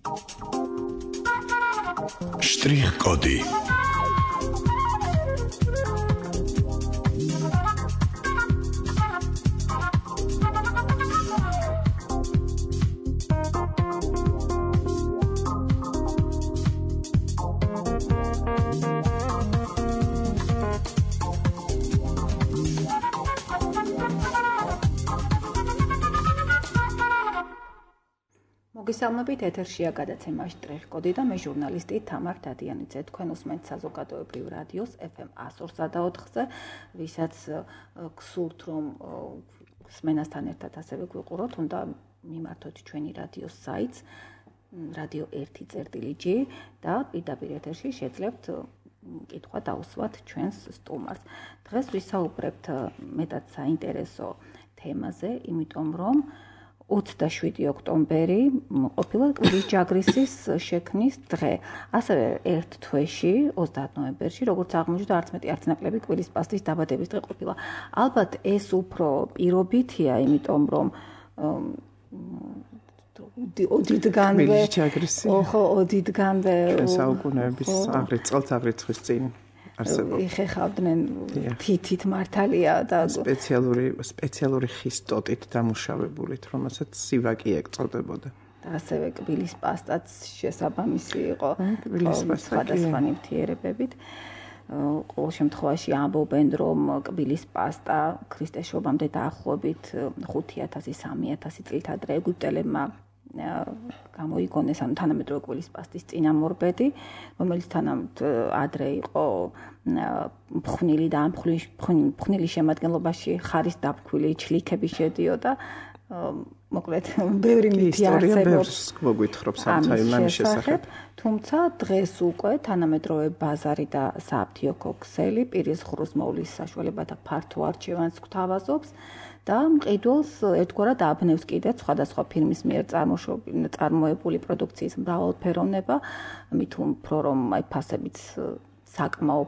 Շտրիխ-կոդի Მოგესალმებით, ეთერშია გადაცემა შტრიხ-კოდი და მე ჟურნალისტი თამარ დადიანიძე. თქვენ უსმენთ საზოგადოებრივ რადიოს FM 102.4-ზე, ვისაც გსურთ რომ სმენასთან ერთად ასევე გვიყუროთ, უნდა მიმართოთ ჩვენი რადიოს საიტს radio 1.g და პირდაპირ ეთერში შეძლებთ კითხვა დაუსვათ ჩვენს სტუმარს. დღეს ვისაუბრებთ მეტად საინტერესო თემაზე, იმიტომ რომ 27 ოქტომბერი ყოფილა კბილის ჯაგრისის შექმნის დღე. ასევე ერთ თვეში, 30 ნოემბერში, როგორც აღმოჩნდა, არც მეტი არც ნაკლები კბილის პასტის დაბადების დღე ყოფილა. ალბათ ეს უფრო პირობითია, იმიტომ რომ ოდითგანვე საუკუნეების აღრიცხვის წინ იხეხავდნენ თითით მართალია და სპეციალური ხისტოტით დამუშავებულით, რომელსაც სივაკი ეწოდებოდა. და ასევე კბილის პასტაც შესაბამისი იყო სხვადასხვა ნივთიერებებით. ყოველ შემთხვევაში ამბობენ, რომ კბილის პასტა ქრისტეს შობამდე დაახლოებით 5000-3000 წლით ადრე ეგვიპტელებმა გამოიგონეს, ანუ თანამედროვე კბილის პასტის წინამორბედი, რომელიც ადრე იყო ფხვნილი და ამ ფხნილის შემადგენლობაში ხარის დაფქვილი ჩლიქები შედიოდა. მოკლედ, ბევრი მითი არსებობს მოგვითხრობს ამის შესახებ. თუმცა დღეს უკვე თანამედროვე ბაზარი და სააფთიაქო ქსელი პირის ღრუს მოვლის საშუალებათა ფართო არჩევანს გვთავაზობს და მყიდველს ერთგვარად აბნევს კიდეც სხვადასხვა ფირმის მიერ წარმოებული პროდუქციის მრავალფეროვნება, მით უფრო რომ ფასებიც საკმაო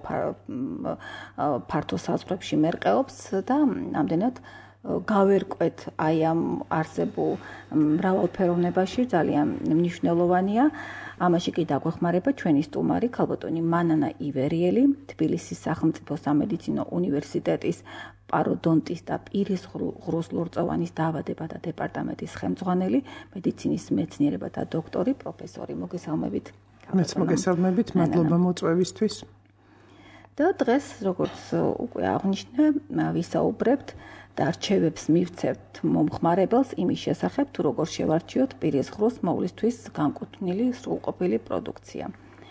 ფართო საზღვრებში მერყეობს და ამდენად გავერკვეთ აი ამ არსებულ მრავალფეროვნებაში ძალიან მნიშვნელოვანია. ამაში კი დაგვეხმარება ჩვენი სტუმარი ქალბატონი მანანა ივერიელი, თბილისის სახელმწიფო სამედიცინო უნივერსიტეტის პაროდონტის და პირის ღრუს ლორწოვანის დაავადებათა დეპარტამენტის ხელმძღვანელი, მედიცინის მეცნიერებათა დოქტორი, პროფესორი. მოგესალმებით. მეც მოგესალმებით, მადლობა მოწვევისთვის. და დღეს, როგორც უკვე აღნიშნე, ვისაუბრებთ და რჩევებს მივცემთ მომხმარებელს იმის შესახებ, თუ როგორ შევარჩიოთ პირის ღრუს მოვლისთვის განკუთვნილი სრულყოფილი პროდუქცია.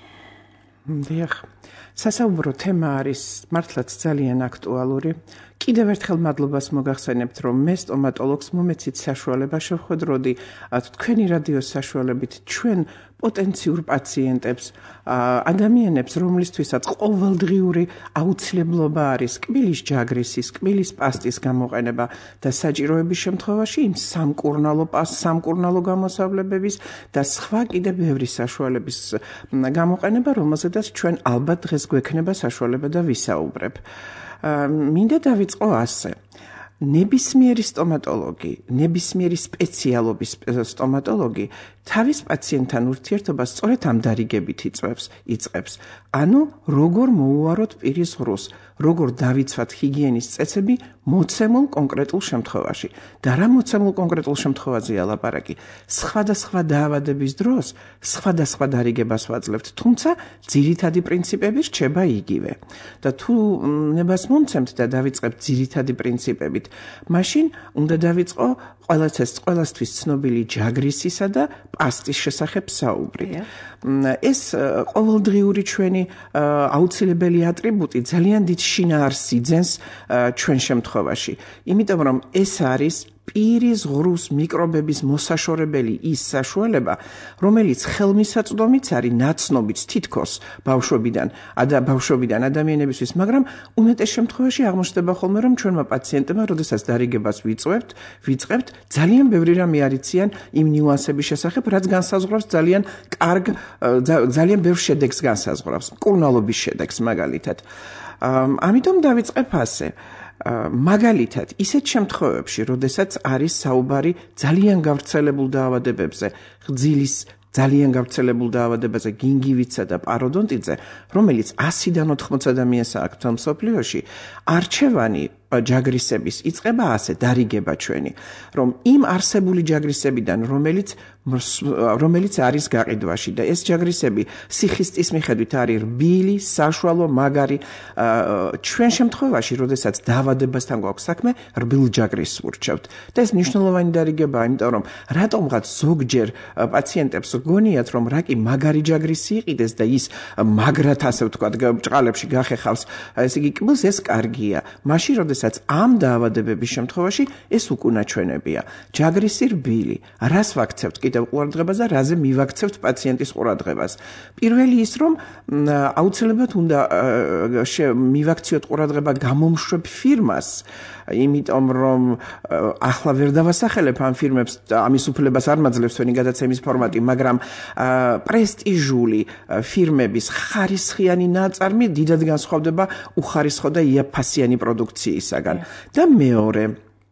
დიახ. სასაუბრო თემა არის მართლაც ძალიან აქტუალური. კიდევ ერთხელ მადლობას მოგახსენებთ, რომ მე სტომატოლოგს მომეცით საშუალება შევხვედროდი თქვენი რადიოს საშუალებით ჩვენ პოტენციურ პაციენტებს, ადამიანებს, რომლისთვისაც ყოველდღიური აუცილებლობა არის კბილის ჯაგრისის, კბილის პასტის გამოყენება და საჭიროების შემთხვევაში იმ სამკურნალო გამოსავლებების და სხვა კიდევ ბევრი საშუალების გამოყენება, რომელზედაც ჩვენ ალბათ დღეს გვექნება საშუალება და ვისაუბრებ. მინდა დავიწყო ასე. ნებისმიერი სტომატოლოგი, ნებისმიერი სპეციალობის სტომატოლოგი თავის პაციენტთან ურთიერთობას სწორედ ამ დარიგებით იწყებს. ანუ როგორ მოუვაროთ პირის ღრუს, როგორ დავიცვათ ჰიგიენის წესები მოცემულ კონკრეტულ შემთხვევაში. და რა მოცემულ კონკრეტულ შემთხვევაზეა ლაპარაკი? სხვადასხვა დაავადების დროს სხვადასხვა დარიგებას ვაძლევთ, თუმცა ძირითადი პრინციპები რჩება იგივე. და თუ ნებას მომცემთ და დავიწყებთ ძირითადი პრინციპებით, მაშინ უნდა დავიწყო ყველასთვის ცნობილი ჯაგრისისა და პასტის შესახებ საუბრით. ეს ყოველდღიური ჩვენი აუცილებელი ატრიბუტი ძალიან დიდ შინაარსს იძენს ჩვენ შემთხვევაში. იმიტომ რომ ეს არის პირის ღრუს მიკრობების მოსაშორებელი ის საშუალება, რომელიც ხელმისაწვდომიც არის ნაცნობიც თითქოს ბავშვობიდან ადამიანებისთვის, მაგრამ უმეტეს შემთხვევაში აღმოჩნდება ხოლმე, რომ ჩვენმა პაციენტებმა, როდესაც დარიგებას ვიწყებთ, ძალიან ბევრი რამე არიციან იმ ნიუანსების შესახებ, რაც განსაზღვრავს ძალიან ბევრ შედეგს განსაზღვრავს, მკურნალობის შედეგს მაგალითად. ამიტომ დავიწყებ ასე. მაგალითად, ისეთ შემთხვევებში, როდესაც არის საუბარი ძალიან გავრცელებულ დაავადებებზე, ძალიან გავრცელებულ დაავადებაზე გინგივიტსა და პაროდონტიტზე, რომელიც 100-დან 80 ადამიანს აქვს მსოფლიოში, არჩევანი ჯაგრისების იწყება ასე დარიგება ჩვენი, რომ იმ არსებული ჯაგრისებიდან, რომელიც არის გაყიდვაში და ეს ჯაგრისები სიხისტის მიხედვით არის რბილი, საშუალო, მაგარი, ჩვენ შემთხვევაში, როდესაც დაავადებასთან გვაქვს საქმე, რბილ ჯაგრისს ვურჩევთ. და ეს მნიშვნელოვანი დარიგებაა, იმიტომ რომ რატომღაც ზოგჯერ პაციენტებს გონიათ, რომ რაკი მაგარი ჯაგრისი იყიდეს და ის მაგრად ასე ვთქვათ, ბრჭყალებში გახეხავს, ესე იგი კბილს, ეს კარგია. მაშინ, როდესაც ამ დაავადებების შემთხვევაში ეს უკუნაჩვენებია. ჯაგრისი რბილი, რას ვაქცევთ კიდევ ყურადღებას და რაზე მივაქცევთ პაციენტის ყურადღებას. პირველი ის, რომ აუცილებლად უნდა მივაქციოთ ყურადღება გამომშვებ ფირმას, იმიტომ რომ ახლა ვერ დავასახელებ ამ ფირმებს, ამის უფლებას არ მაძლევს თქვენი გადაცემის ფორმატი, მაგრამ პრესტიჟული ფირმების ხარისხიანი ნაწარმი დიდად განსხვავდება უხარისხო და იაფფასიანი პროდუქციისაგან. და მეორე,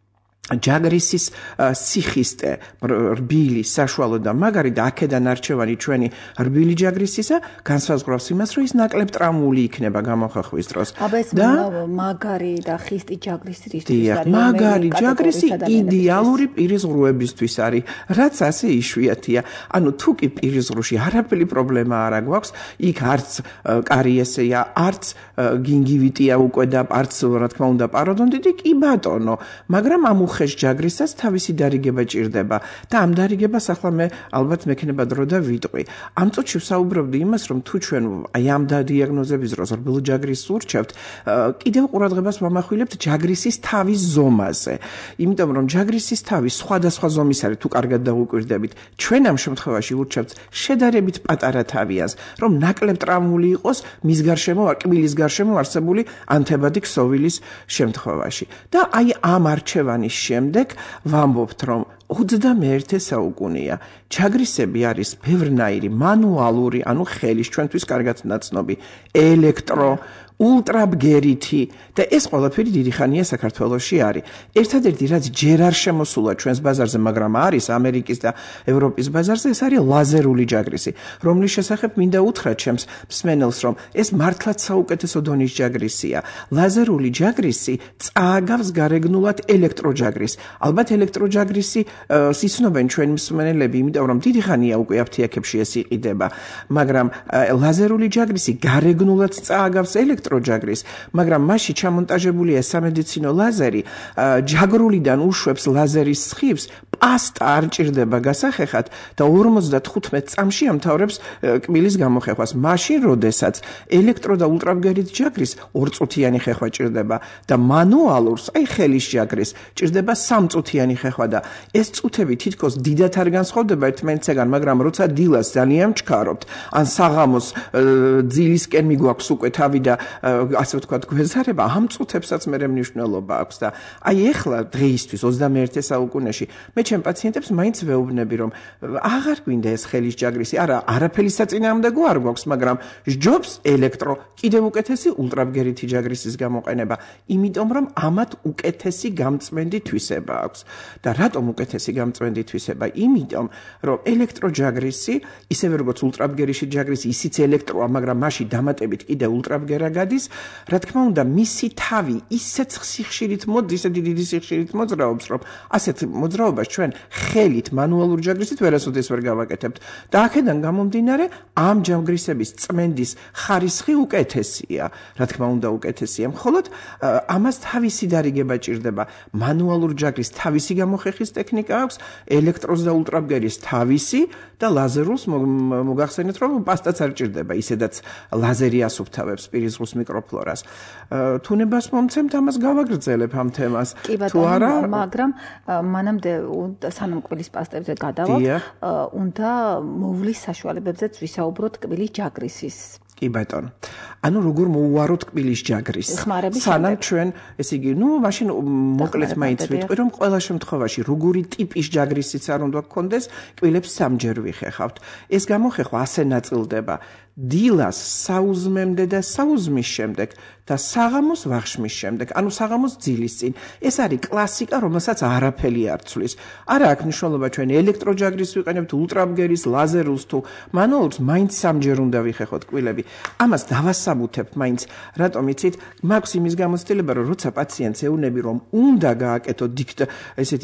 ჯაგრისის სიხისტე, რბილი, საშუალო და მაგარი და აქედან არჩევანი ჩვენი რბილი ჯაგრისისა განსაზღვრავს იმას, რომ ის ნაკლებ ტრამული იქნება გამოხახვის დროს. და მაგარი და ხისტი ჯაგრისი რისთვის არის? მაგარი ჯაგრისი იდეალური პირის ღრუებისთვის არის, რაც ასე იშვიათია. ანუ თუ კი პირის ღრუში არაფერი პრობლემა არ გვაქვს, იქ არც კარიესია, არც გინგივიტია უკვე და არც რა თქმა უნდა პაროდონტიტი, კი ბატონო, მაგრამ ამ ხეშ ჯაგრისას თავისი დარიგება ჭირდება და ამ დარიგებას ახლა მე ალბათ მექნება დრო და ვიტყვი. ამ წუთში ვსაუბრობდი იმას, რომ თუ ჩვენ აი ამ დიაგნოზების დროს რბილ ჯაგრისს ვურჩევთ, კიდევ ყურადღებას ვამახვილებთ ჯაგრისის თავის ზომაზე. იმიტომ რომ ჯაგრისის თავი სხვადასხვა ზომის არის, თუ კარგად დაუკვირდებით. ჩვენ ამ შემთხვევაში ვურჩევთ შედარებით პატარა თავიანს, რომ ნაკლებ ტრამული იყოს მის გარშემო, კბილის გარშემო არსებული ანთებადი ქსოვილის შემთხვევაში. და აი ამ არჩევანის შემდეგ ვამბობთ, რომ 21 საუკუნეა. ჯაგრისები არის ბევრნაირი, მანუალური, ანუ ხელის ჩვენთვის კარგად ნაცნობი, ელექტრო, ულტრაბგერითი და ეს ყველაფერი დიდი ხანია საქართველოში არის. ერთადერთი რაც ჯერ არ შემოსულა ჩვენს ბაზარზე, მაგრამ არის ამერიკის და ევროპის ბაზარზე, ეს არის ლაზერული ჯაგრისი, რომლის შესახებ მინდა უთხრა ჩემს მსმენელს, რომ ეს მართლაც საუკეთესო დონის ჯაგრისია. ლაზერული ჯაგრისი წააგავს გარეგნულად ელექტროჯაგრისს. ალბათ ელექტროჯაგრისი სიცნობენ ჩვენი მსმენელები, იმიტომ რომ დიდი ხანია უკვე აფთიაქებში ეს იყიდება, მაგრამ ლაზერული ჯაგრისი გარეგნულად წააგავს ელექტროჯაგრისს, მაგრამ მასში ჩამონტაჟებულია სამედიცინო ლაზერი, ჯაგრულიდან უშვებს ლაზერის სხივს, პასტა არ ჭირდება გასახეხად და 55 წამში ამთავრებს კბილის გამოხეხვას. მაშინ, როდესაც ელექტრო და ულტრაბგერით ჯაგრის 2 წუთიანი ხეხვა ჭირდება და მანუალურს, აი ხელის ჯაგრის, ჭირდება 3 წუთიანი ხეხვა და ეს წუთები თითქოს დიდად არ განსხვავდება ერთმანეთისგან, მაგრამ როცა დილას ძალიან ჩქარობთ, ან საღამოს ძილისკენ მიგვაქვს უკვე თავი და ასე ვთქვათ გვეზარება, ამ წუთებსაც მე მნიშვნელობა აქვს და აი ეხლა დღეისთვის 21 საუკუნეში მე ჩემ პაციენტებს მაინც ვეუბნები, რომ აღარ გვინდა ეს ხელის ჯაგრისი, არა, არაფერი საწინააღმდეგო არ გვაქვს, მაგრამ ჯობს ელექტრო, კიდევ უკეთესი ულტრაბგერითი ჯაგრისის გამოყენება, იმიტომ რომ ამათ უკეთესი გამწმენდი თვისება აქვს. და რატომ უკეთესი გამწმენდი თვისება? იმიტომ რომ ელექტროჯაგრისი, ისევე როგორც ულტრაბგერიში ჯაგრისი, ისიც ელექტროა, მაგრამ მასში დამატებით კიდე ულტრაბგერა გადის, რა თქმა უნდა, მისი თავი ისეთ სიხშირით მოდის, ისეთი დიდი სიხშირით მოძრაობს, რომ ასეთ მოძრაობას ჩვენ ხელით მანუალურ ჯაგრისით ვერასოდეს ვერ გავაკეთებთ. და აქედან გამომდინარე, ამ ჯაგრისების წმენდის ხარისხი უკეთესია. რა თქმა უნდა, უკეთესია. მხოლოდ ამას თავისი დარიგება ჭირდება. მანუალურ ჯაგრის თავისი გამოხეხის ტექნიკა აქვს, ელექტროს და ულტრაბგერის თავისი და ლაზერულს მოგახსენეთ, რომ პასტაც არ ჭირდება, ისედაც ლაზერი ასუფთავებს პირის ღრუს მიკროფლორას. თუნებას მომცემთ ამას გავაგრძელებ ამ თემას. თუ არა, მაგრამ მანამდე სანამ კბილის პასტებზე გადავალთ, უნდა მოვლის საშუალებებზეც ვისაუბროთ კბილის ჯაგრისის კი ბატონო. ანუ როგორ მოუვაროთ კბილის ჯაგრის. სანამ ჩვენ, ესე იგი, მაშინ მოკლედ მაინც ვიტყვი, რომ ყველა შემთხვევაში როგორი ტიპის ჯაგრისიც არ უნდა გქონდეს, კბილებს სამჯერ ვიხეხავთ. ეს გამოხეხვა ასე ნაწილდება: დილას, საუზმემდე და საუზმის შემდეგ და საღამოს ვახშმის შემდეგ, ანუ საღამოს ძილის წინ. ეს არის კლასიკა, რომელსაც არაფერი არ ცვლის. არა აქვს მნიშვნელობა ჩვენ ელექტროჯაგრის ვიყენებთ, ულტრაბგერის, ლაზერულს თუ მანუალურს, მაინც სამჯერ უნდა ვიხეხოთ კბილები. ამას დავასაბუთებთ მაინც, რატომ იცით? მაქვს იმის გამოცდილება, რომ როცა პაციენტს ეუბნები, რომ უნდა გააკეთო ესეთი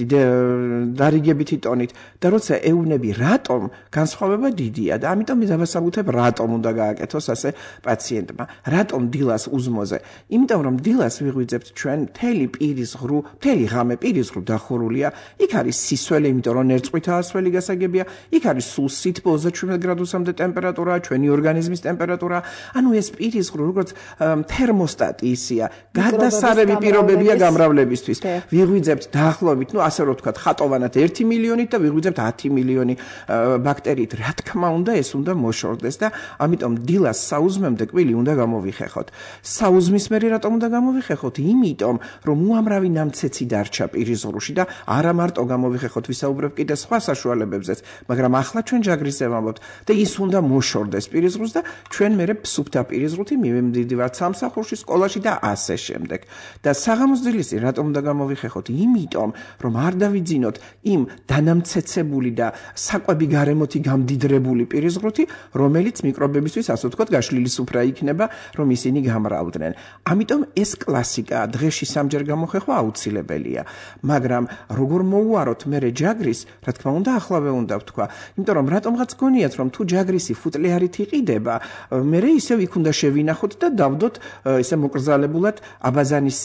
დარიგებითი ტონით და როცა ეუბნები რატომ, განსხვავება დიდია და ამიტომ დავასაბუთებ რატომ უნდა გააკეთოს ასე პაციენტმა. რატომ დილას უზმოზე? იმიტომ რომ დილას ვიღვიძებთ ჩვენ მთელი პირის ღრუ, მთელი ღამე პირის ღრუ დახურულია. იქ არის სისველი, იმიტომ რომ ნერწყვით ასველი გასაგებია. იქ არის სულ სითბო 37 გრადუსამდე ტემპერატურა, ჩვენი ორგანიზმის ტემპერატურა. ანუ ეს პირის ღრუ როგორც თერმოსტატი ისია, გადასარევი პირობებია გამრავლებისთვის. ვიღვიძებთ დაახლოებით, ასე რომ ვთქვათ, ხატოვანად 1 მილიონით და ვიღვიძებთ 10 მილიონი ბაქტერიით. რა თქმა უნდა, ეს უნდა მოშორდეს და ამიტომ დილას საუზმემდე კბილი უნდა გამოვიხეხოთ. საუზმის მერე რატომ უნდა გამოვიხეხოთ? იმიტომ, რომ უამრავი ნამცეცი დარჩა პირის ღრუში და არა მარტო გამოვიხეხოთ, ვისაუბრებ კიდე სხვა საშუალებებზეც, მაგრამ ახლა ჩვენ ჯაგრისზე ვამბობთ და ის უნდა მოშორდეს პირის ღრუს და ჩვენ მერე ფსუფთა პირის ღრუთი მივემდივართ სამსახურში, სკოლაში და ასე შემდეგ. და საღამოს ძილის წინ რატომ უნდა გამოვიხეხოთ? იმიტომ, რომ არ დავიძინოთ იმ დანამცეცებული და საკვები გარემოთი გამდიდრებული პირის ღრუთი, რომელიც მიკრობებისთვის, ასე ვთქვათ, გაშლილი სუფრა იქნება, რომ ისინი გამრავლდნენ. ამიტომ ეს კლასიკაა, დღეში სამჯერ გამოხეხვა აუცილებელია. მაგრამ როგორ მოუვაროთ მერე ჯაგრის, რა თქმა უნდა, ახლავე უნდა ვთქვა. იმიტომ რომ რატომღაც გონიათ, რომ თუ ჯაგრისი ფუტლეარით იყიდება, მერე ისევ იქ უნდა შევინახოთ და დავდოთ ესე მოკრძალებულად აბაზანის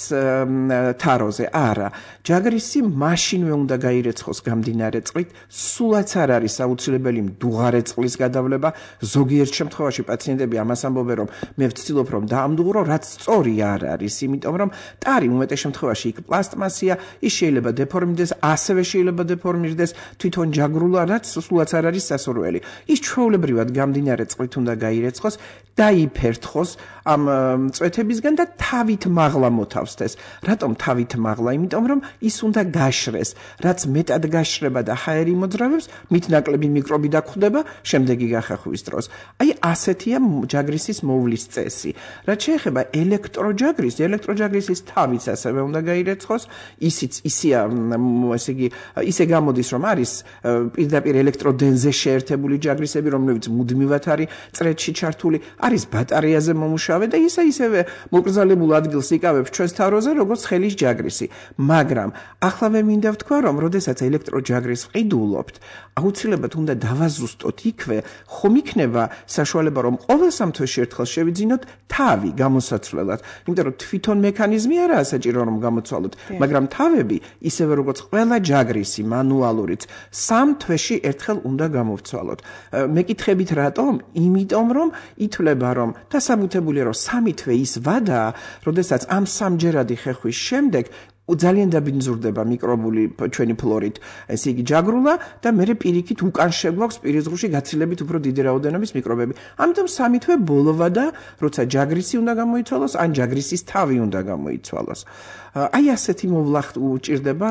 თაროზე. არა, ჯაგრისი მაშინვე უნდა გაირეცხოს გამდინარე წყლით, სულაც არ არის აუცილებელი მდუღარე წყლის გადავლება. ზოგიერთ შემთხვევაში პაციენტები ამას ამბობენ, რომ მე ვცდილობ რომ დაამდუღრო, რაც სწორი არ არის, იმიტომ რომ ტარი უმეტეს შემთხვევაში იქ პლასტმასია, ის შეიძლება დეფორმირდეს, ასევე შეიძლება დეფორმირდეს თვითონ ჯაგრულა, რაც სულაც არ არის სასურველი. ის ჩვეულებრივად გამდინარე წყლით უნდა გაირეცხოს, დაიფერთხოს ამ წვეთებისგან და თავით მაღლა მოთავსდეს. რატომ თავით მაღლა? იმიტომ რომ ის უნდა გაშრეს, რაც მეტად გაშრება და ჰაერი მოძრავებს, მით ნაკლები მიკრობი დაგვხვდება შემდეგი გახახვის დროს. აი ასეთია ჯაგრისის მოვლის წესი. რაც შეეხება ელექტროჯაგრისის თავიც ასევე უნდა გაირეცხოს, ისიც ისია, ესე იგი, ისე გამოდის, რომ არის პირდაპირ ელექტროდენზე შეერთებული ჯაგრისები, რომლებიც მუდმივად არის წრეში ჩართული, არის ბატარეაზე მომუშავე და ისევე მოკრძალებულ ადგილს იკავებს ჩვენს თავროზე, როგორც ხელის ჯაგრისი. მაგრამ ახლავე მინდა ვთქვა, რომ როდესაც ელექტროჯაგრის ვყიდულობთ, აუცილებლად უნდა დავაზუსტოთ იქვე, ხომ იქნება საშუალება, რომ ყოველ სამთვეში ერთხელ შევიძინოთ თავი გამოსაცვლელად. იმიტომ რომ თვითონ მექანიზმი არაა საჭირო რომ გამოცვალოთ, მაგრამ თავები, ისევე როგორც ყველა ჯაგრისი მანუალურიც, სამ თვეში ერთხელ უნდა გამოვცვალოთ. მეკითხებით რატომ? იმიტომ რომ ითვლება, რომ დასაბუთებულია, რომ სამი თვე ის ვადაა, როდესაც ამ სამჯერადი ხეხვის შემდეგ ძალიან დაბინძურდება მიკრობული ჩვენი ფლორით, ესე იგი ჯაგრულა და მერე პირიქით უკან შეგვაქვს პირის ღრუში გაცილებით უფრო დიდი რაოდენობის მიკრობები. ამიტომ სამი თვე ბოლოვადა, როცა ჯაგრისი უნდა გამოიცვალოს, ან ჯაგრისის თავი უნდა გამოიცვალოს. აი ასეთი მოვლა უჭირდება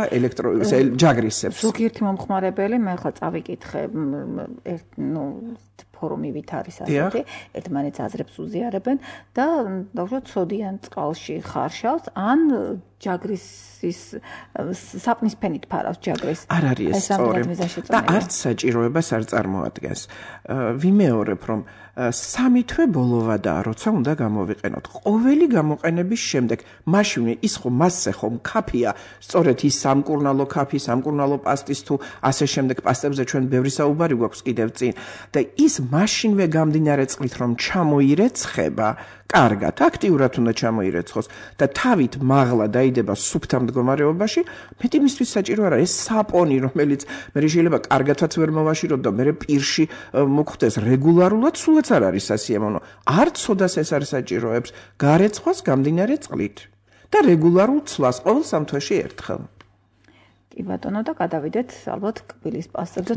ჯაგრისებს. ზოგიერთი მომხმარებელი, მე ხა წავიკითხე, ფორუმივით არის ასეთი, ერთმანეთს აზრებს უზიარებენ და დავუშვათ სოდიან წყალში ხარშავს, ან ჯაგრისის საპნის ფენით ფარავს ჯაგრის. არ არის ეს სწორი და არც საჭიროებას არ წარმოადგენს. ვიმეორებ, რომ სამი თვე ბოლოვადაა, როცა უნდა გამოვიყენოთ. ყოველი გამოყენების შემდეგ, მაშინვე ის ხომ მასზე ხომ ქაფია, სწორედ ის სამკურნალო ქაფი, სამკურნალო პასტის თუ ასე შემდეგ პასტებზე ჩვენ ბევრი საუბარი გვაქვს კიდევ წინ და ის მაშინვე გამდინარე წყლით რომ ჩამოირეცხება, კარგად, აქტიურად უნდა ჩამოირეცხოს და თავით მაღლა დაიდება სუფთა მდგომარეობაში, მეტი მისთვის საჭირო არა ეს საპონი, რომელიც მე შეიძლება კარგათაც ვერ მოვაშიროთ და მე პირში მოგხვდეს რეგულარულად, სულაც არ არის სასიამოვნო. არც სოდას ეს არ საჭიროებს გარეცხოს გამდინარე წყლით და რეგულარულ ცვლას ყოველ სამთვეში ერთხელ. კი ბატონო და გადავიდეთ ალბათ კბილის პასტებზე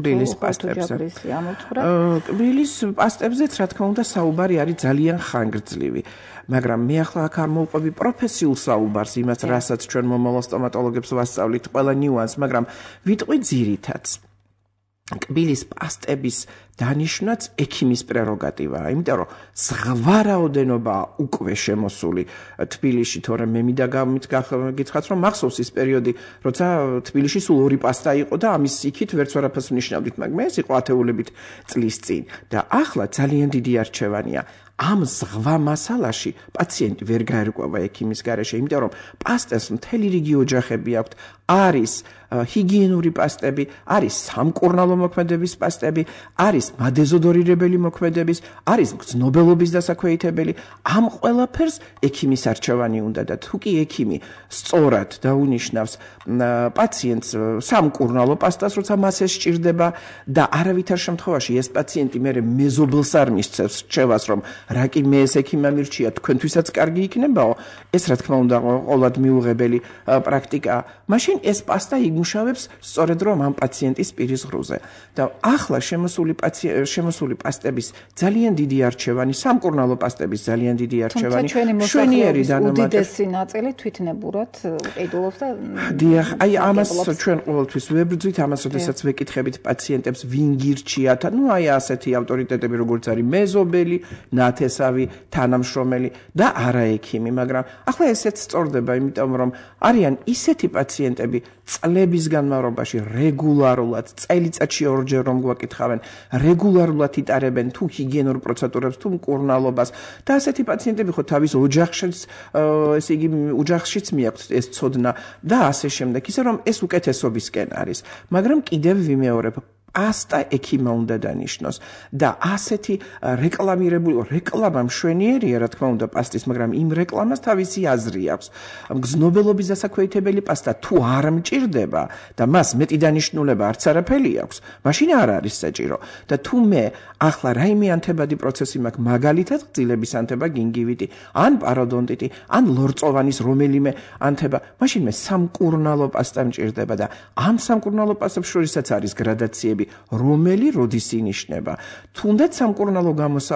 კბილის პასტებზეც რა თქმა უნდა საუბარი არის ძალიან ხანგრძლივი მაგრამ მე ახლა აქ არ მოვყვები პროფესიულ საუბარს იმას რასაც ჩვენ მომავალ სტომატოლოგებს ვასწავლით ყველა ნიუანს მაგრამ ვიტყვი ძირითადს კბილის პასტების დანიშნვაც ექიმის პრეროგატივაა, იმიტომ რომ ზღვა რაოდენობა უკვე შემოსული თბილისში, თორემ მე მინდა გითხრათ, რომ მახსოვს ის პერიოდი, როცა თბილისში სულ 2 პასტა იყო და ამის იქით ვერც ვერაფერს ვნიშნავდით, მაგრამ ეს იყო ათეულებით წლის წინ და ახლა ძალიან დიდი არჩევანია. ამ ზღვა მასალაში პაციენტი ვერ გაერკვევა ექიმის გარეშე, იმიტომ რომ პასტას მთელი რიგი ოჯახები აქვთ, არის ჰიგიენური პასტები, არის სამკურნალო მოქმედების პასტები, არის მადეზოდორირებელი მოქმედების, არის გრძნობელობის დასაქვეითებელი. ამ ყველაფერს ექიმის არჩევანი უნდა და თუ კი ექიმი სწორად დაუნიშნავს პაციენტს სამკურნალო პასტას, როცა მას ეს სჭირდება და არავითარ შემთხვევაში ეს პაციენტი მერე მეზობელს არ მისცემს რჩევას, რომ რა კი მე ეს ექიმმა მირჩია, თქვენთვისაც კარგი იქნებაო, ეს რა თქმა უნდა ყოველად მიუღებელი პრაქტიკაა. მაშინ ეს პასტა იმუშავებს სწორედ რომ ამ პაციენტის პირის ღრუზე. და ახლა შემოსული პასტების ძალიან დიდი არჩევანი, სამკურნალო პასტების ძალიან დიდი არჩევანი, შვენიერი დანამატი. უდიდესი ნაწილი თვითნებურად ყიდულობს და დიახ, აი ამას ჩვენ ყოველთვის ვებრძვით, ამას როდესაც ვეკითხებით პაციენტებს, ვინ გირჩიათ, ну აი ასეთი ავტორიტეტები როგორც არის მეზობელი, ნათესავი, თანამშრომელი და არა ექიმი, მაგრამ ახლა ესეც სწორდება, იმიტომ რომ არიან ისეთი პაციენტები წლების განმავლობაში რეგულარულად, წელიწადში 2 ჯერ რომ გვაკითხავენ, რეგულარულად იტარებენ თუ ჰიგიენურ პროცედურებს, თუ მკურნალობას და ასეთი პაციენტები ხო თავის ოჯახშიც, ესე იგი ოჯახშიც მიაქვთ ეს ცოდნა და ასე შემდეგ, ისე რომ ეს უკეთესობისკენ არის. მაგრამ კიდევ ვიმეორებ პასტა ექიმა უნდა დანიშნოს და ასეთი რეკლამა მშვენიერია რა თქმა უნდა პასტის, მაგრამ იმ რეკლამას თავისი აზრი აქვს. გრძნობელობის დასაქვეითებელი პასტა თუ არ მჭირდება და მას მეტი დანიშნულება არც არაფერი აქვს, მაშინ არ არის საჭირო. და თუ მე ახლა რაიმე ანთებადი პროცესი მაქვს, მაგალითად გრძილების ანთება, გინგივიტი, ან პაროდონტიტი, ან ლორწოვანის რომელიმე ანთება, მაშინ მე სამკურნალო პასტა მჭირდება და ამ სამკურნალო პასტებს შორისაც არის გრადაციები რომელი როდის ინიშნება. თუნდაც სამკურნალო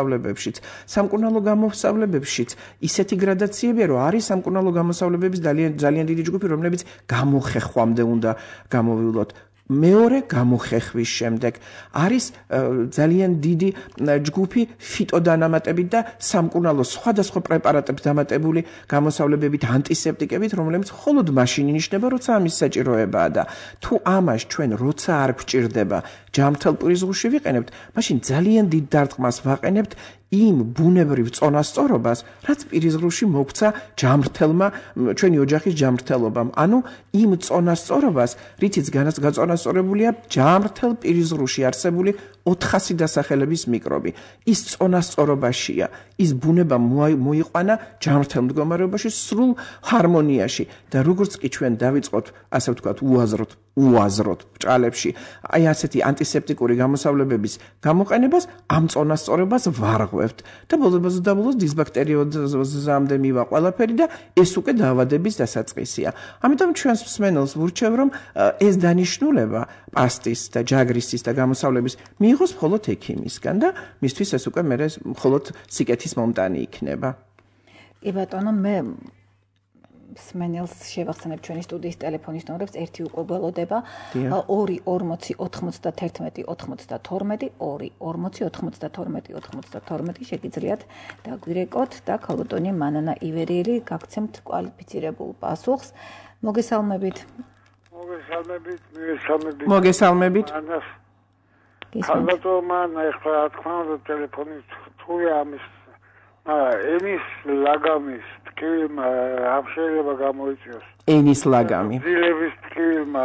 გამოსავლებებშიც ისეთი გრადაციებია, რომ არის სამკურნალო გამოსავლებების ძალიან დიდი ჯგუფი, რომლებიც გამოხეხვამდე უნდა გამოვივლოთ. მეორე გამოხეხვის შემდეგ არის ძალიან დიდი ჯგუფი ფიტოდანამატებით და სამკურნალო სხვადასხვა პრეპარატებს დამატებული გამოსავლებებით, ანტისეპტიკებით, რომლებიც მხოლოდ მაშინ ინიშნება, როცა ამის საჭიროებაა და თუ ამას ჩვენ როცა არ გვჭირდება ჯამრთელ პრიზღუში ვიყენებთ, მაშინ ძალიან დიდ დარტყმას ვაყენებთ იმ ბუნებრივ წონასწორობას, რაც პირისღრუში მოგვცა ჯამრთელმა, ჩვენი ოჯახის ჯამრთელობამ. ანუ იმ წონასწორობას, რითიც გაწონასწორებულია ჯამრთელ პირისღრუში არსებული 400 დასახელების მიკრობი. ის წონასწორობაშია, ის ბუნება მოიყვანა ჯამრთელ მდგომარეობაში სრულ ჰარმონიაში და როგორც კი ჩვენ დავიწყოთ, ასე ვთქვათ, უაზროთ ბჭყალებში, აი ასეთი ანტისეპტიკური გამოსავლებების გამოყენებას, ამ წონასწორობას ვარღვევთ და ბოლოს დისბაქტერიოზამდე მივა ყველაფერი და ეს უკვე დაავადების დასაწყისია. ამიტომ ჩვენს მსმენელს ვურჩევ, რომ ეს დანიშნულება პასტის და ჯაგრისის და გამოსავლების მიიღოს მხოლოდ ექიმისგან და მისთვის ეს უკვე მერე მხოლოდ სიკეთის მომტანი იქნება. კი ბატონო, მე მსმენელს შევახსენებ ჩვენი სტუდიის ტელეფონის ნომრებს, ერთი უკვე ველოდება 2409192 შეგიძლიათ დაგვირეკოთ და ქალბატონი მანანა ივერიელი გაგცემთ კვალიფიცირებულ პასუხს. მოგესალმებით. მოგესალმებით. ქალბატონმა ეხლა რა თქმა უნდა ტელეფონის რთული ამის ენის ლაგამის ტკივილმა ამ შეიძლება გამოიწვიოს. ენის ლაგამი. ძილების ტკივილმა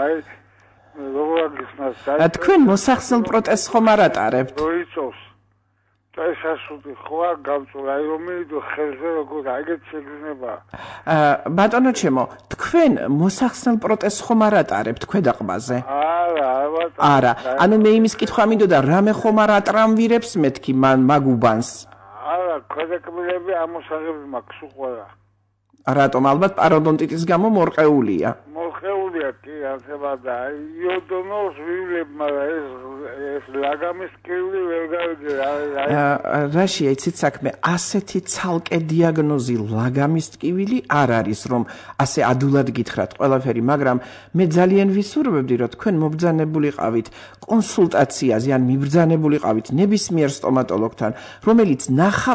როგორ თქვენ მოსახსნელ პროტეზს ხომ არ ატარებთ? როიწოვს. და ეს ასული ხო არ გამწვლა, აი რომ მიდო ხელზე როგორ აიგეთ შეგრძნება. ბატონო ჩემო, თქვენ მოსახსნელ პროტეზს ხომ არ ატარებთ ქვედაყბაზე? არა, ანუ მე იმის კითხვა მინდოდა, რამე ხომ არ ატრამვირებს მეთქი მაგ უბანს? არა, ქვედაკბილები ამოსაღები მაქვს უყურა. რატომ ალბათ პაროდონტიტის გამო მორყეულია. მორყეულია კი ასება და იოდონოს ვივლებმა ეს ლაგამის კივი ვერ გავიგე. რაშია იცით საქმე, ასეთი ცალკე დიაგნოზი ლაგამის ტკივილი არ არის, რომ ასე ადულად გითხრათ ყველაფერი, მაგრამ მე ძალიან ვისურვებდი, რომ თქვენ მობრძანებულიყავით კონსულტაციაზე ან მიბრძანებულიყავით ნებისმიერ სტომატოლოგთან, რომელიც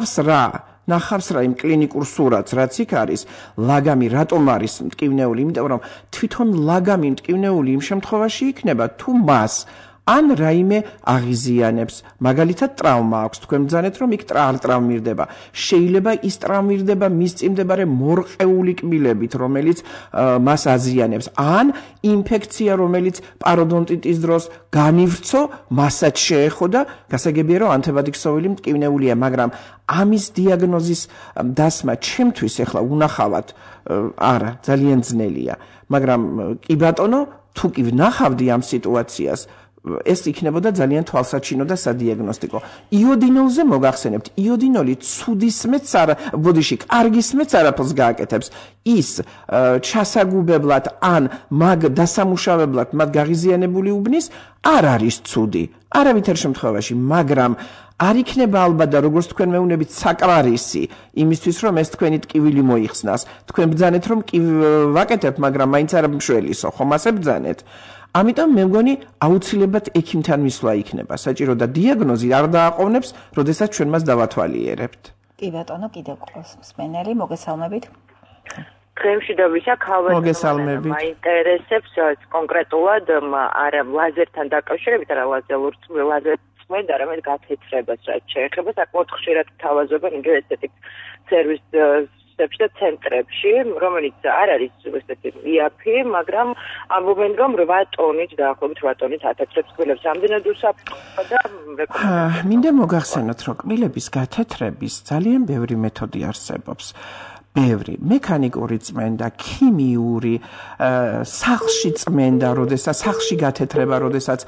ნახავს რა იმ კლინიკურ სურათს, რაც იქ არის, ლაგამი რატომ არის მტკივნეული, იმიტომ რომ თვითონ ლაგამი მტკივნეული იმ შემთხვევაში იქნება, თუ მას ან რაიმე აღიზიანებს, მაგალითად ტრავმა აქვს, თქვენ ბრძანეთ, რომ იქ არ ტრავმირდება. შეიძლება ის ტრავმირდება მის წინ მდებარე მორყეული კბილებით, რომელიც მას აზიანებს, ან ინფექცია, რომელიც პაროდონტიტის დროს განივრცო, მასაც შეეხო და გასაგებია, რომ ანთებადი ქსოვილი მტკივნეულია, მაგრამ ამის დიაგნოზის დასმა ჩემთვის ახლა უნახავად არა, ძალიან ძნელია, მაგრამ კი ბატონო, თუ კი ვნახავდი ამ სიტუაციას, ეს იქნებოდა ძალიან თვალსაჩინო და სადიაგნოსტიკო. იოდინოლზე მოგახსენებთ, იოდინოლი ცუდისმეც არა, კარგისმეც არაფერს გააკეთებს. ის ჩასაგუბებლად ან მაგ დასამუშავებლად მათ გაღიზიანებული უბნის არ არის ცუდი. არავითარ შემთხვევაში, მაგრამ არ იქნება ალბათ და როგორც თქვენ მეუბნებით საკრარისი იმისთვის რომ ეს თქვენი ტკივილი მოიხსნას. თქვენ ბრძანეთ რომ კი ვაკეთებ, მაგრამ მაინც არ მშველისო, ხომ ასე ბრძანეთ? ამიტომ მე მგონი აუცილებლად ექიმთან მისვლა იქნება საჭირო და დიაგნოზი არ დააყოვნებს, როდესაც ჩვენ მას დავათვალიერებთ. კი ბატონო, კიდევ ყავს მსმენელი, მოგესალმებით. დღემშვიდობისა, მოგესალმებით. მაინტერესებს კონკრეტულად არა ლაზერთან დაკავშირებით, არა ლაზერწმენდ, არამედ გათეთრებას, რაც შეეხება საკმაოდ ხშირად თავაზობენ იგივე ესეთი სერვისებში და ცენტრებში, რომელიც არ არის ესეთი იაფი, მაგრამ ამბობენ, რომ 8 ტონით, დაახლოებით 8 ტონით ათეთრებს კბილებს. ამდენად უსაფრთხოა და რეკომენდაცია. მინდა მოგახსენოთ, რომ კბილების გათეთრების ძალიან ბევრი მეთოდი არსებობს. ბევრი მექანიკური წმენდა, ქიმიური, სახლში წმენდა, სახლში გათეთრება, როდესაც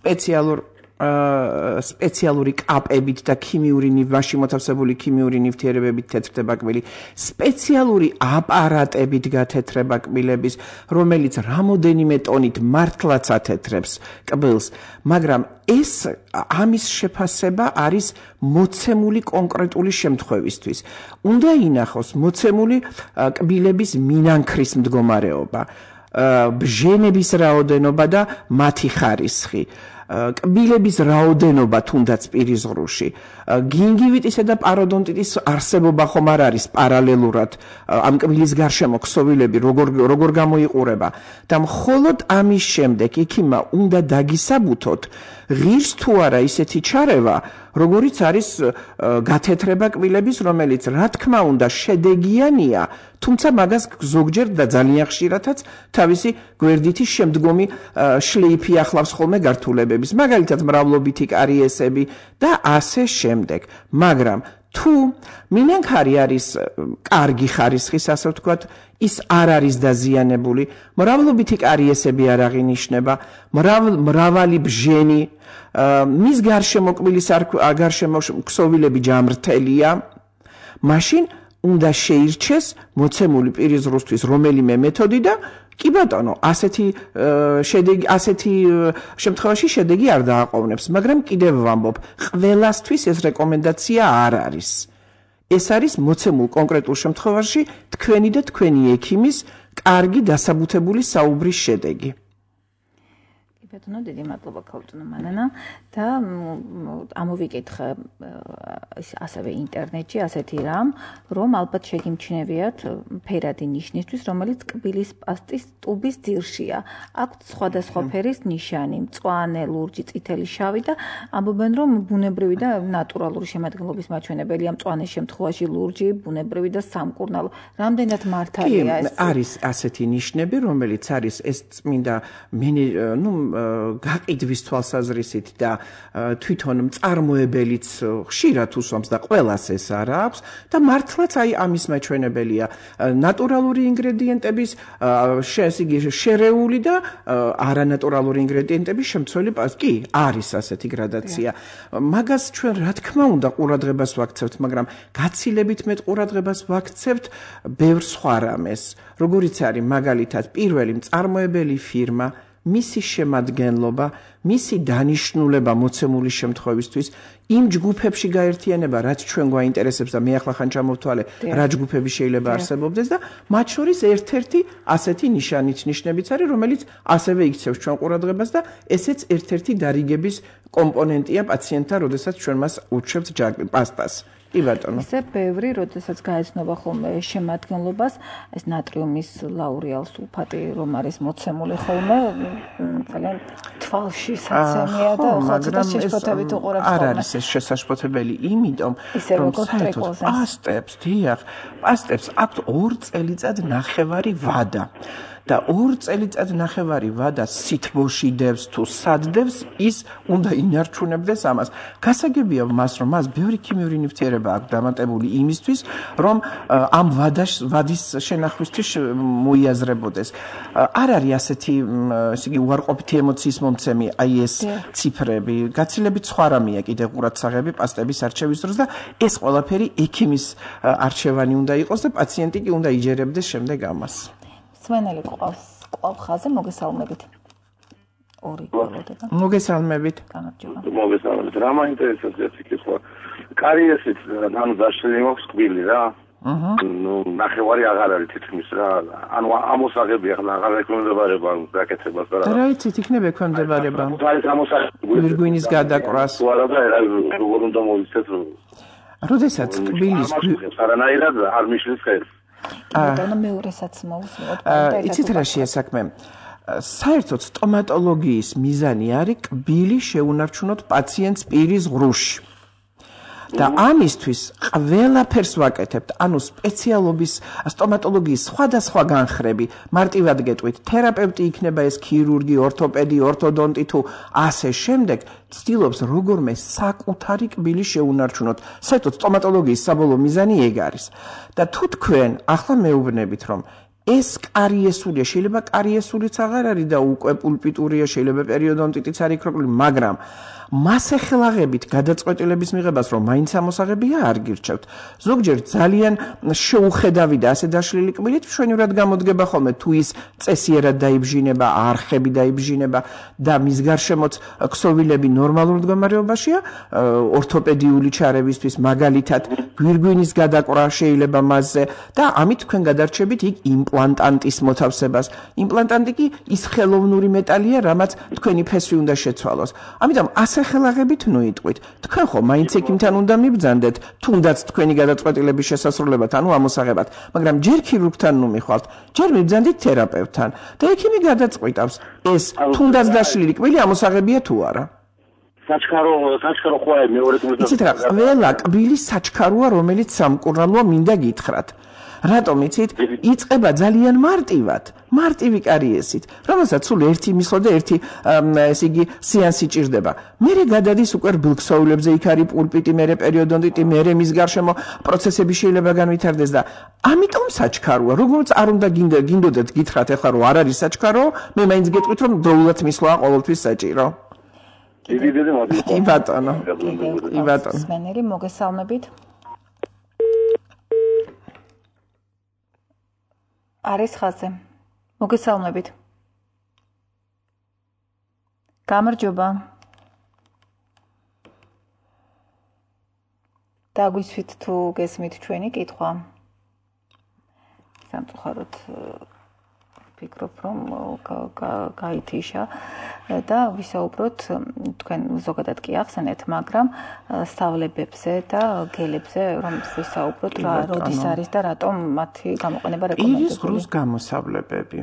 სპეციალური კაპებით და მასში მოთავსებული ქიმიური ნივთიერებებით თეთრდება კბილი, სპეციალური აპარატებით გათეთრება კბილების, რომელიც რამოდენიმე ტონით მართლაც ათეთრებს კბილს, მაგრამ ამის შეფასება არის მოცემული კონკრეტული შემთხვევისთვის. უნდა ინახოს მოცემული კბილების მინანქრის მდგომარეობა, ბჟენების რაოდენობა და მათი ხარისხი. კბილების რაოდენობა თუნდაც პირის ღრუში. გინგივიტისა და პაროდონტიტის არსებობა ხომ არ არის პარალელურად ამ კბილის გარშემო ქსოვილები როგორ გამოიყურება და მხოლოდ ამის შემდეგ ექიმმა უნდა დაგისაბუთოთ ღირს თუ არა ისეთი ჩარევა, როგორიც არის გათეთრება კბილების, რომელიც რა თქმა უნდა შედეგიანია, თუმცა მაგას ზოგჯერ და ძალიან ხშირადაც თავისი გვერდითი შემდგომი შლეიფი ახლავს ხოლმე გართულებების, მაგალითად მრავლობითი კარიესები და ასე შემდეგ. მაგრამ თუ მინანქარი არის კარგი ხარისხის, ასე ვთქვათ, ის არ არის დაზიანებული, მრავლობითი კარიესები არ აღინიშნება, მრავალი ბჟენი, მის გარშემო კბილის გარშემო ქსოვილები ჯამრთელია, მაშინ უნდა შეირჩეს მოცემული პირის ღრუსთვის რომელიმე მეთოდი და კი ბატონო, ასეთი შემთხვევაში შედეგი არ დააყოვნებს, მაგრამ კიდევ ვამბობ, ყველასთვის ეს რეკომენდაცია არ არის. ეს არის მოცემულ კონკრეტულ შემთხვევაში თქვენი და თქვენი ექიმის კარგი დასაბუთებული საუბრის შედეგი. ბატონო, დიდი მადლობა ქალბატონო მანანა და ამოვიკითხე ასევე ინტერნეტში ასეთი რამ, რომ ალბათ შეგიმჩნევიათ ფერადი ნიშნისთვის, რომელიც კბილის პასტის ტუბის ძირშია. აქვთ სხვადასხვა ფერის ნიშანი, მწვანე, ლურჯი, წითელი, შავი და ამბობენ, რომ ბუნებრივი და ნატურალური შემადგენლობის მაჩვენებელია, მწვანე შემთხვევაში ლურჯი, ბუნებრივი და სამკურნალო. რამდენად მართალია ეს? არის ასეთი ნიშნები, რომელიც არის ეს წმინდა გაყიდვის თვალსაზრისით და თვითონ მწარმოებელიც ხშირად უსვამს და ყველას ეს არ აქვს და მართლაც აი ამის მაჩვენებელია ნატურალური ინგრედიენტების შერეული და არანატურალური ინგრედიენტების შემცველი კი არის ასეთი გრადაცია მაგას ჩვენ რა თქმა უნდა ყურადღებას ვაქცევთ მაგრამ გაცილებით მეტ ყურადღებას ვაქცევთ ბევრ სხვა რამეს როგორიც არის მაგალითად პირველი მწარმოებელი ფირმა მისი შემადგენლობა მისი დანიშნულება მოცემული შემთხვევისთვის იმ ჯგუფებში გაერთიანება რაც ჩვენ გვაინტერესებს და მე ახლა ხან ჩამოვთვალე რა ჯგუფები შეიძლება არსებობდეს და მათ შორის ერთ-ერთი ასეთი ნიშანით ნიშნებიც არის რომელიც ასევე იქცევს ჩვენ ყურადღებას და ესეც ერთ-ერთი დარიგების კომპონენტია პაციენტთან როდესაც ჩვენ მას ურჩევთ პასტას კი ბატონო. ისე ბევრი, როდესაც გაეცნობა ხოლმე შემადგენლობას, ეს ნატრიუმის ლაურიალ სულფატი რომ არის მოცემული ხოლმე, ძალიან თვალში საცემია და ხოთა შეშფოთებით უყურებს ხოლმე. არ არის ეს შესაშფოთებელი, იმიტომ რომ საერთოდ პასტებს აქვთ 2 წელიწად ნახევარი ვადა. და 2 წელიწად ნახევარი ვადა სითბოში დევს თუ სადდევს ის უნდა ინარჩუნებდეს ამას. გასაგებია მას რომ მას ბევრი ქიმიური ნივთიერება აქვს დამატებული იმისთვის რომ ამ ვადის შენახვისთვის მოიაზრებოდეს. არ არის ასეთი ესე იგი უარყოფითი ემოციის მომცემი აი ეს ციფრები. გაცილებით სხვა რამეა კიდე ყურადსაღები პასტების არჩევის დროს და ეს ყველაფერი ექიმის არჩევანი უნდა იყოს და პაციენტი კი უნდა იჯერებდეს შემდეგ ამას. სვენელი ყავს ყავ ხაზე მოგესალმებით. ორი გოლოდება. მოგესალმებით. გამარჯობა. მოგესალმებით. რა მაინტერესებს ეს იქნება? კარიესით ანუ დაშლილი მაქვს კბილი რა. ნუ ნახევარი აღარ არის თითქმის რა. ანუ ამოსაღები ახლა აღარ ექვემდებარება გაკეთებას და რა. რა იცით იქნება ექვემდებარება. არის ამოსაღები. გვირგვინის გადაკვრას. თუ არა და როგორ უნდა მოვიცეთ რომ როდესაც კბილის არანაირად არ მიშლის ხელს. ბატონო მეორესაც მოусმოთ. იცით რა შეასაქმე? საერთოდ სტომატოლოგიის მიზანი არის კბილი შეუნარჩუნოთ პაციენტს პირის ღრუში. და ამისთვის ყველაფერს ვაკეთებთ, ანუ სპეციალობის სტომატოლოგიის სხვადასხვა განხრები, მარტივად გეტყვით, თერაპევტი იქნება ეს ქირურგი, ორთოპედი, ორთოდონტი თუ ასე შემდეგ, ცდილობს როგორმე საკუთარი კბილი შეუნარჩუნოთ. საერთოდ სტომატოლოგიის საბოლოო მიზანი ეგ არის. და თუ თქვენ ახლა მეუბნებით, რომ ეს კარიესულია, შეიძლება კარიესულიც აღარ არის და უკვე პულპიტურია, შეიძლება პერიოდონტიტიც არის იქროკული, მაგრამ მასეხლაღებით გადაწყვეტილების მიღებას რომ მაინც ამოსაღებია არ გირჩევთ. ზოგჯერ ძალიან შეუხედავი და ასე დაშლილი კბილით მშვენივრად გამოდგება ხოლმე თუ ის წესიერად დაიბჟინება, არხები დაიბჟინება და მის გარშემოც ქსოვილები ნორმალურ მდგომარეობაშია, ორთოპედიული ჩარევისთვის მაგალითად გვირგვინის გადაკვრა შეიძლება მასზე და ამით თქვენ გადარჩებით იქ იმპლანტანტის მოთავსებას. იმპლანტანტი კი ის ხელოვნური მეტალია, რამაც თქვენი ფესვი უნდა შეცვალოს. ამიტომ ხელაღებით ნუიტყვით. თქვენ ხო მაინც ექიმთან უნდა მიბრძანდეთ, თუნდაც თქვენი გადაწყვეტილების შესასრულებლად, ანუ ამოსაღებად, მაგრამ ჯერ ქირურგთან ნუ მიხვალთ, ჯერ მიბრძანდით თერაპევტთან და ექიმი გადაწყვიტავს, ეს თუნდაც დაშლილი კბილი ამოსაღებია თუ არა. საჩქარო ხო არის მეორე კბილი. იცით რა, ყველა კბილი საჩქაროა, რომელიც სამკურნალოა, მინდა გითხრათ. რატომ იცით? იწყება ძალიან მარტივი კარიესით, რომელსაც სულ ერთი მისხლო და ერთი ესე იგი სეანსი ჭირდება. მერე გადადის უკვე რბილ-ქსოვილებზე, იქ არის პულპიტი, მერე პერიოდონტიტი, მერე მის გარშემო პროცესები შეიძლება განვითარდეს და ამიტომ საჩქაროა. როგორც არ უნდა გინდოდეთ გითხრათ ახლა რომ არ არის საჩქარო, მე მაინც გეტყვით რომ დროულად მისვლა ყოველთვის საჭირო. კი ბატონო. სვენელი მოგესალმებით. არის ხაზე. მოგესალმებით. გამარჯობა. დაგვისვით თუ გესმით ჩვენი კითხვა. სამწუხაროდ ვფიქრობ, რომ გაითიშა და ვისაუბროთ თქვენ ზოგადად კი ახსენეთ, მაგრამ სწავლებებზე და გელებზე რომ ვისაუბროთ რა როდის არის და რატომ მათი გამოყენება რეკომენდებულია. პირის ღრუს გამოსავლებები.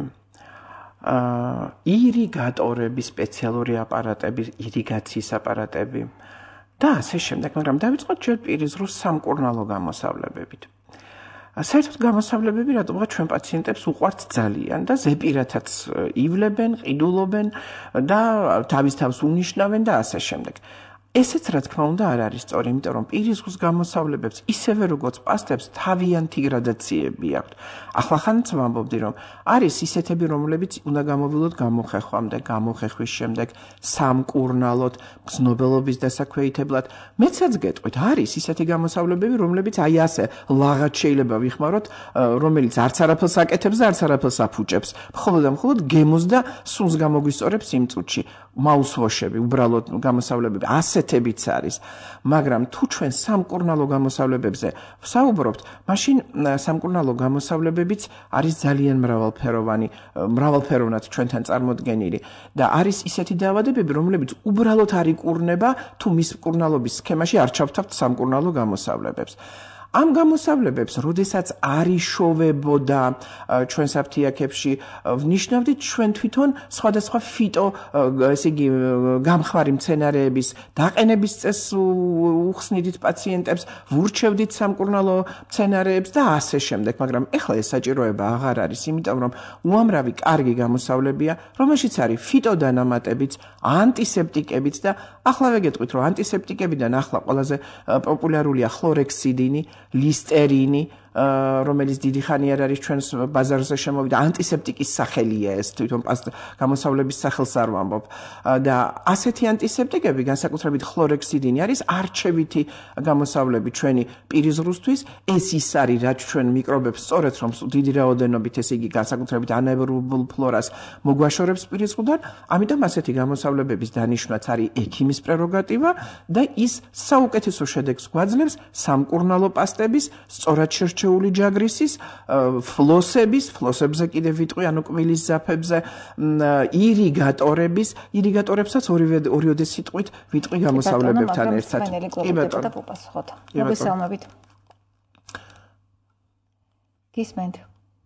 ირიგატორები, სპეციალური აპარატები, ირიგაციის აპარატები და ასე შემდეგ, მაგრამ დავიწყოთ ჯერ პირის ღრუს სამკურნალო გამოსავლებებით. საერთოდ გამოსავლებები რატომღაც ჩვენ პაციენტებს უყვართ ძალიან და ზეპირათაც ივლებენ, ყიდულობენ და თავის თავს უნიშნავენ და ასე შემდეგ. ესეც რა თქმა უნდა არ არის სწორი, იმიტომ რომ პირის ზღვის გამოსავლებებს ისევე როგორც პასტებს თავიანთი გრადაციები აქვთ. ახლახანაც ვამბობდი რომ არის ისეთები, რომლებიც უნდა გამოვილოთ გამოხეხვამდე, გამოხეხვის შემდეგ სამკურნალოდ, გზნობელობის დასაქვეითებლად. მეცაც გეტყვით, არის ისეთი გამოსავლებები, რომლებიც აი ასე ლაღად შეიძლება ვიხმაროთ, რომელიც არც არაფერს აკეთებს და არც არაფერს აფუჭებს. მხოლოდ და მხოლოდ გემოს და სუნს გამოგვისწორებს იმ წუთში. მაუსვოშები, უბრალოდ გამოსავლებები, ასეთებიც არის. მაგრამ თუ ჩვენ სამკურნალო გამოსავლებებზე ვსაუბრობთ, მაშინ სამკურნალო გამოსავლებებიც არის ძალიან მრავალფეროვნად ჩვენთან წარმოდგენილი და არის ისეთი დაავადებები, რომლებიც უბრალოდ არ იკურნება, თუ მის მკურნალობის სქემაში არ ჩავთავთ სამკურნალო გამოსავლებებს. ამ გამოსავლებებს, როდესაც არ იშოვებოდა ჩვენ საფთიაქებში, ვნიშნავდით ჩვენ თვითონ სხვადასხვა ესე იგი გამხმარი მცენარეების დაყენების წესს უხსნიდით პაციენტებს, ვურჩევდით სამკურნალო მცენარეებს და ასე შემდეგ, მაგრამ ეხლა ეს საჭიროება აღარ არის, იმიტომ რომ უამრავი კარგი გამოსავლებია, რომელშიც არის ფიტოდანამატებიც, ანტისეპტიკებიც და ახლა ვეგეტყვით, რომ ანტისეპტიკებიდან ახლა ყველაზე პოპულარულია ხლორექსიდინი, ლისტერინი, რომელიც დიდი ხანი არ არის ჩვენს ბაზარზე შემოვიდა, ანტისეპტიკის სახელია ეს, თვითონ გამოსავლების სახელს არ ვამბობ. და ასეთი ანტისეპტიკები, განსაკუთრებით ხლორექსიდინი არის არჩევითი გამოსავლები ჩვენი პირის ზღვრისთვის. ეს ის არის, რაც ჩვენ მიკრობებს სწორედ რომ დიდი რაოდენობით, ესე იგი, განსაკუთრებით ანაერობულ ფლორას მოგვაშორებს პირის ზღვრიდან, ამიტომ ასეთი გამოსავლებების დანიშვნაც არის ექიმის პრეროგატივა და ის საუკეთესო შედეგს გვაძლევს სამკურნალო პასტების, სწორად შერჩეული ჯაგრისის, ფლოსებზე კიდევ ვიტყვი, ანუ კბილის ზაფებზე, ირიგატორებსაც ორიოდე სიტყვით ვიტყვი გამოსავლებებთან ერთად. კი ბატონო. მოგესალმებით. გისმენთ.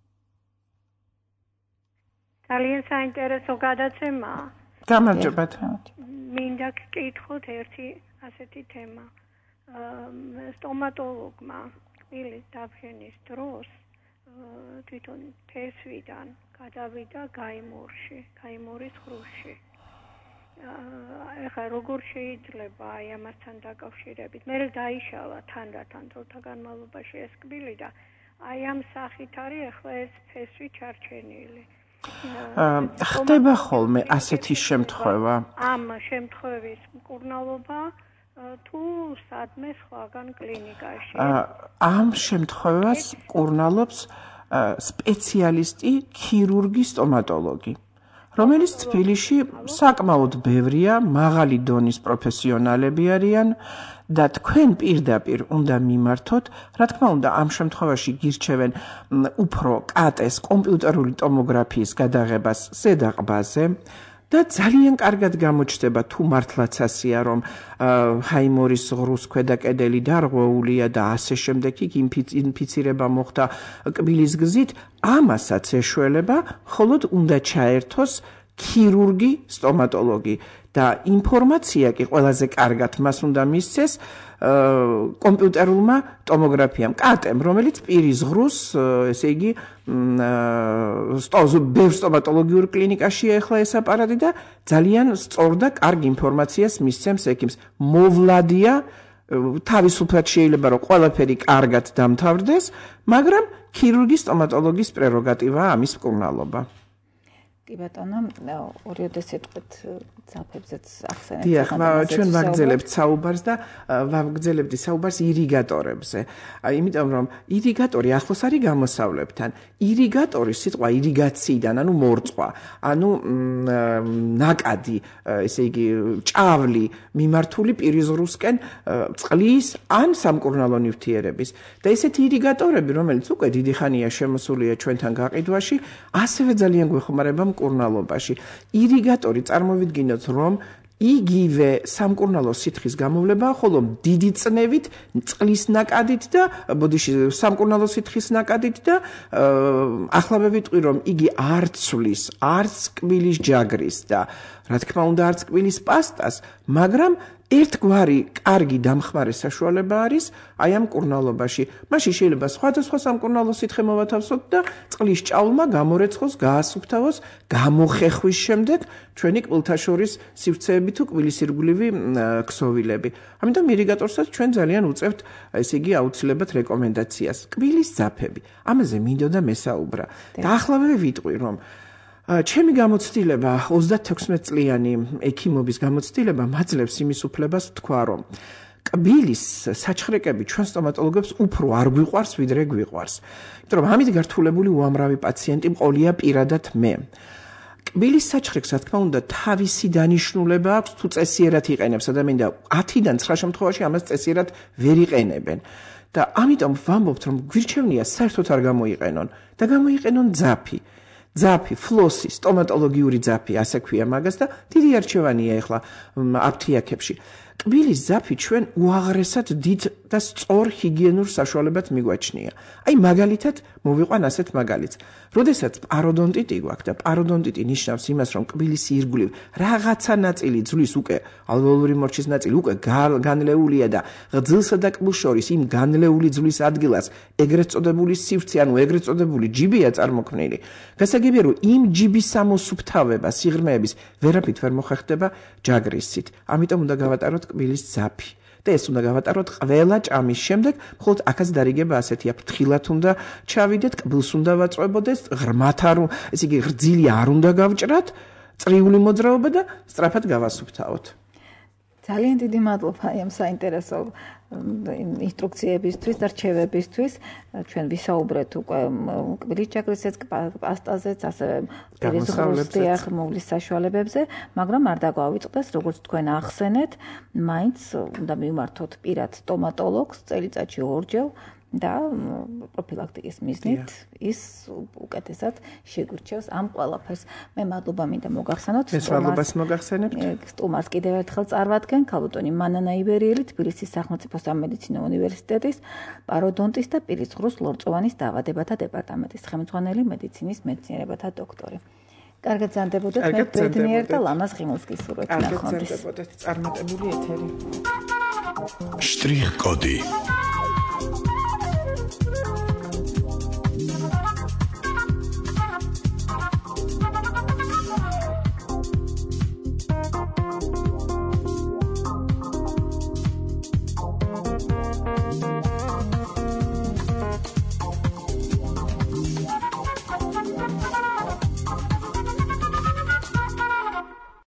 ძალიან საინტერესო გადაცემაა. გამარჯობათ. მინდა გკითხოთ ერთი ასეთი თემა. სტომატოლოგმა კბილის დაბშენის დროს თვითონ ფესვიდან გადავიდა გაიმურის ხრუში. ეხლა როგორ შეიძლება აი ამასთან დაკავშირებით? მე დაიშალა თანდათან დროთა განმავლობაში ეს კბილი და აი ამ სახით არის ეხლა ეს ფესვი ჩარჩენილი. ხდება ხოლმე ასეთი შემთხვევა? ამ შემთხვევის მკურნალობა თუ სადმე სხვაგან კლინიკაში. ამ შემთხვევას მკურნალობს სპეციალისტი, ქირურგი, სტომატოლოგი, რომელიც თბილისში საკმაოდ ბევრია, მაღალი დონის პროფესიონალები არიან და თქვენ პირდაპირ უნდა მიმართოთ, რა თქმა უნდა, ამ შემთხვევაში გირჩევენ უფრო კატეს კომპიუტერული ტომოგრაფიის გადაღებას ზედაყბაზე და ძალიან კარგად გამოჩნდება თუ მართლაც ასეა, რომ ჰაიმორის ღრუს ქვედა კედელი დარღვეულია და ასე შემდეგ იქ ინფიცირება მოხდა კბილის გზით, ამასაც ეშველება, მხოლოდ უნდა ჩაერთოს ქირურგი, სტომატოლოგი და ინფორმაცია კი ყველაზე კარგად მას უნდა მისცეს კომპიუტერულმა ტომოგრაფიამ, კატემ, რომელიც პირის ღრუს, ესე იგი, ბევრ სტომატოლოგიურ კლინიკაშია ახლა ეს აპარატი და ძალიან სწორ და კარგ ინფორმაციას მისცემს ექიმს. მოვლადია, თავისუფლად შეიძლება რომ ყველაფერი კარგად დამთავრდეს, მაგრამ ქირურგის, სტომატოლოგის პრეროგატივაა ამის მკურნალობა. კი ბატონო, ორიოდე სიტყვით ძაფებზეც ახსენეთ. დიახ, ჩვენ ვაგრძელებთ საუბარს და ვაგრძელებდი საუბარს ირიგატორებზე. იმიტომ რომ ირიგატორი ახლოს არის გამოსავლებთან. ირიგატორი სიტყვა ირიგაციიდან, ანუ მორწყვა, ანუ ნაკადი, ესე იგი, ჭავლი მიმართული პირის ზღვრისკენ წყლის ან სამკურნალო ნივთიერების. და ესეთი ირიგატორები, რომელიც უკვე დიდი ხანია შემოსულია ჩვენთან გაყიდვაში, ასევე ძალიან გვეხმარება მკურნალობაში. ირიგატორი წარმოვიდგინოთ, რომ იგივე სამკურნალო სითხის გამოვლებაა, ხოლო დიდი წნევით, წყლის ნაკადით და სამკურნალო სითხის ნაკადით და ახლა ვიტყვი, რომ იგი არ ცვლის, არც კბილის ჯაგრის და რა თქმა უნდა, არც კბილის პასტას, მაგრამ ერთგვარი კარგი დამხმარე საშუალება არის აი ამ მკურნალობაში. მაშინ შეიძლება სხვადასხვა სამკურნალო სითხე მოვათავსოთ და წყლის ჭავლმა გამორეცხოს, გაასუფთავოს, გამოხეხვის შემდეგ ჩვენი კბილთაშორის სივრცეები თუ კბილის ირგვლივი ქსოვილები. ამიტომ ირიგატორსაც ჩვენ ძალიან უწევთ, ესე იგი აუცილებლად რეკომენდაციას. კბილის ძაფები. ამაზე მინდოდა მესაუბრა. და ახლავე ვიტყვი, რომ ჩემი გამოცდილება 36 წლიანი ექიმობის გამოცდილება მაძლევს იმის უფლებას თქვა, რომ კბილის საჩხრეკები ჩვენ სტომატოლოგებს უფრო არ გვიყვარს, ვიდრე გვიყვარს. იმიტომ რომ ამით გართულებული უამრავი პაციენტი მყოლია პირადად მე. კბილის საჩხრეკს, რა თქმა უნდა, თავისი დანიშნულება აქვს, თუ წესიერად იყენებს ადამიანი და 10-დან 9 შემთხვევაში ამას წესიერად ვერ იყენებენ. და ამიტომ ვამბობთ, რომ გვირჩევნია საერთოდ არ გამოიყენონ და გამოიყენონ ძაფი. ძაფი, ფლოსი, სტომატოლოგიური ძაფი, ასე ქვია მაგას და დიდი არჩევანია ახლა აფთიაქებში. კბილის ძაფი ჩვენ უაღრესად დიდ და სწორ ჰიგიენურ საშუალებად მიგვაჩნია. აი მაგალითად მოვიყვან ასეთ მაგალითს. როდესაც პაროდონტიტი გვაქვს და პაროდონტიტი ნიშნავს იმას, რომ კბილის ირგვლივ რაღაცა ნაწილი ძვლის უკვე ალვეოლური მორჩის ნაწილი უკვე განლეულია და ღძილსა და კბილს შორის იმ განლეული ძვლის ადგილას ეგრეთ წოდებული სივრცე, ანუ ეგრეთ წოდებული ჯიბია წარმოქმნილი. გასაგებია, რომ იმ ჯიბის სამოსუფთავება, სიღრმეების ვერაფრით ვერ მოხერხდება ჯაგრისით. ამიტომ უნდა გავატაროთ კბილის ძაფი. და ეს უნდა გავატაროთ ყველა ჭამის შემდეგ, მხოლოდ აქაც დარიგება ასეთია, ფრთხილად უნდა ჩავიდეთ, კბილს უნდა ვაწვევოდეს, ღრმათ არ, ესე იგი გრძილი არ უნდა გავჭრათ, წრიული მოძრაობა და სწრაფად გავასუფთავოთ. ძალიან დიდი მადლობა ამ საინტერესო ინსტრუქციებისთვის და რჩევებისთვის. ჩვენ ვისაუბრეთ უკვე კბილის ჯაგრისეც, პასტაზეც, ასევე პერიზღრუსდიახ მოვლის საშუალებებზე, მაგრამ არ დაგვავიწყდეს, როგორც თქვენ ახსენეთ, მაინც უნდა მივმართოთ პირად სტომატოლოგს წელიწადში 2 ჯერ და პროფილაქტიკის მიზნით ის უკეთესად შეგვირჩევს ამ ყველაფერს. მე მადლობა მინდა მოგახსენოთ. მე მადლობას მოგახსენებთ. სტუმარს კიდევ ერთხელ წარმატგენ ქალბატონი მანანა იბერიელი, თბილისის სახელმწიფო სამედიცინო უნივერსიტეტის პაროდონტის და პირისღრუს ლორწოვანის დაავადებათა დეპარტამენტის ხელმძღვანელი მედიცინის მეცნიერებათა დოქტორი. კარგად ზანდებოდეთ, მე ბედნიერ და ლამაზ ღიმილს გისურვებთ. კარგად ზანდებოდეთ, წარმატებული ეთერი. შტრიხ კოდი